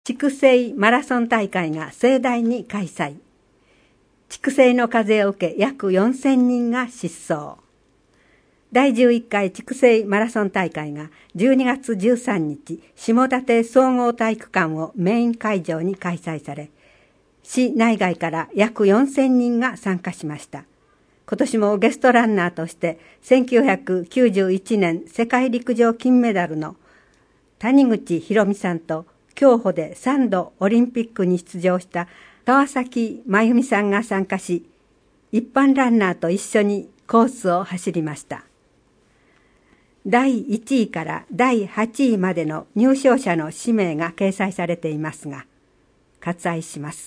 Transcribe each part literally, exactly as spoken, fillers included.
筑西マラソン大会が盛大に開催。筑西の風を受け約よんせんにんが疾走。だいじゅういっかい筑西マラソン大会がじゅうにがつじゅうさんにち、下館総合体育館をメイン会場に開催され、市内外から約よんせんにんが参加しました。今年もゲストランナーとしてせんきゅうひゃくきゅうじゅういちねん世界陸上金メダルの谷口博美さんと競歩でさんどオリンピックに出場した川崎真由美さんが参加し、一般ランナーと一緒にコースを走りました。だいいちいからだいはちいまでの入賞者の氏名が掲載されていますが、割愛します。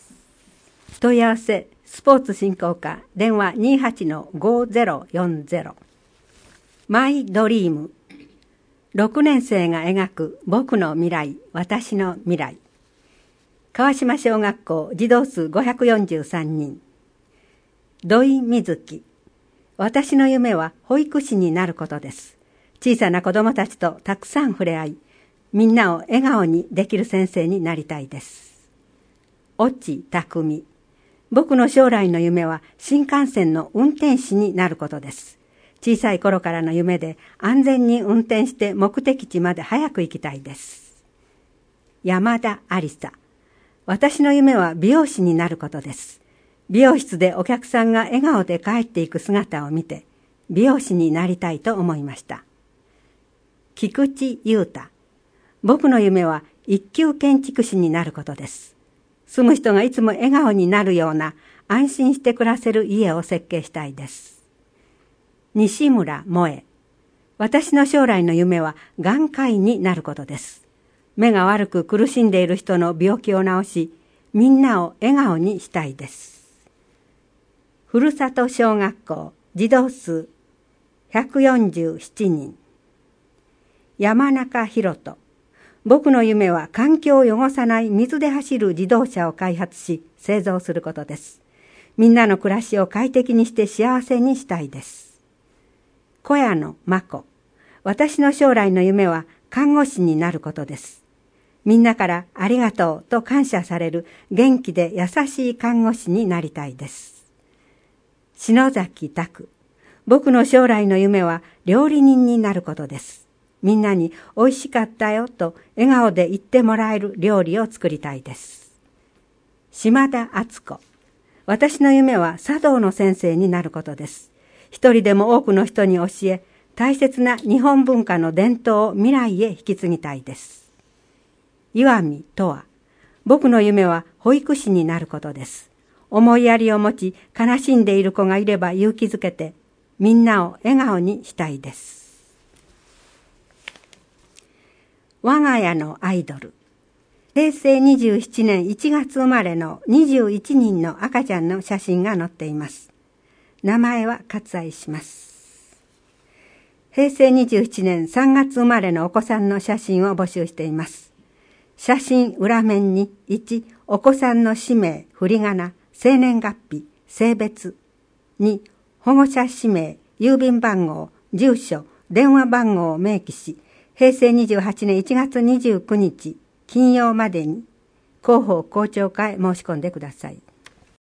問い合わせスポーツ振興課電話 にはちのごゼロよんゼロ。マイドリーム。ろくねん生が描く僕の未来、私の未来。川島小学校児童数ごひゃくよんじゅうさんにん。土井瑞希。私の夢は保育士になることです。小さな子供たちとたくさん触れ合い、みんなを笑顔にできる先生になりたいです。越智匠。僕の将来の夢は新幹線の運転士になることです。小さい頃からの夢で安全に運転して目的地まで早く行きたいです。山田ありさ。私の夢は美容師になることです。美容室でお客さんが笑顔で帰っていく姿を見て、美容師になりたいと思いました。菊池優太。僕の夢は一級建築士になることです。住む人がいつも笑顔になるような安心して暮らせる家を設計したいです。西村萌。私の将来の夢は眼科医になることです。目が悪く苦しんでいる人の病気を治し、みんなを笑顔にしたいです。ふるさと小学校児童数ひゃくよんじゅうななにん。山中博人。僕の夢は環境を汚さない水で走る自動車を開発し製造することです。みんなの暮らしを快適にして幸せにしたいです。小谷野真子。私の将来の夢は看護師になることです。みんなからありがとうと感謝される元気で優しい看護師になりたいです。篠崎拓。僕の将来の夢は料理人になることです。みんなに美味しかったよと笑顔で言ってもらえる料理を作りたいです。島田敦子。私の夢は茶道の先生になることです。一人でも多くの人に教え、大切な日本文化の伝統を未来へ引き継ぎたいです。岩見とわ。僕の夢は保育士になることです。思いやりを持ち、悲しんでいる子がいれば勇気づけて、みんなを笑顔にしたいです。我が家のアイドル。へいせいにじゅうななねんいちがつ生まれのにじゅういちにんの赤ちゃんの写真が載っています。名前は割愛します。へいせいにじゅうななねんさんがつ生まれのお子さんの写真を募集しています。写真裏面にいち、お子さんの氏名、振り仮名、生年月日、性別。に、保護者氏名、郵便番号、住所、電話番号を明記し、へいせいにじゅうはちねんいちがつにじゅうくにち金曜までに広報校長課へ申し込んでください。